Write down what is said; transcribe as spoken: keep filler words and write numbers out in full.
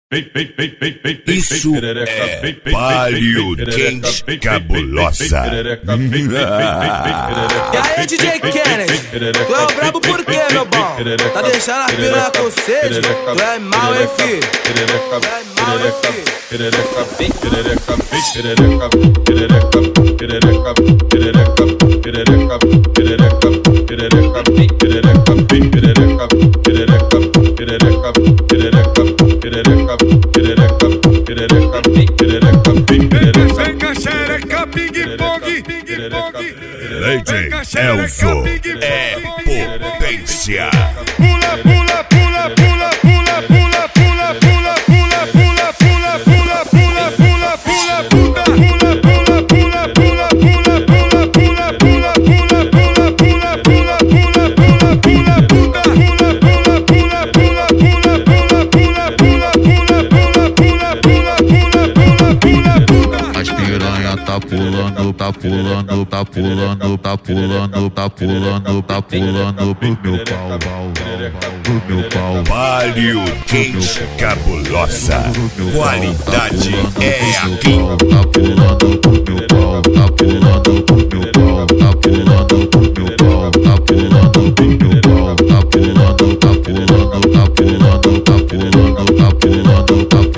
Isso é palio quente cabulosa. E aí, D J Kennedy, tu é o brabo por quê, meu bom? Tá deixando a piranha com sede? Tu é mal, hein, filho? Tu é mal, hein, Vem cá, xereca, ping-pong, ping-pong. Lady Elzo é potência. Pula, pula, pula, pula, pula, pula, pula, pula, pula, pula, pula, pula, pula, pula, pula, puta, pula, pula, pula, pula, pula, pula, pula, pula, pula, pula, pula, pula, pula, pula, pula, puta, pula, pula, pula, pula, pula, pula, pula, pula, pula, pula, pula, pula, pula, pula, puta. As piranha tá pulando, tá pulando, tá pulando, tá pulando, tá pulando, tá pulando pro meu pau, pau, pro meu pau. Palio quente cabulosa. Qualidade é aqui. Tá pulando pro meu pau, tá pulando pro meu pau, tá pulando pro meu pau, tá pulando pro meu pau, tá pulando, tá pulando, tá pulando, tá pulando, tá pulando, tá pulando.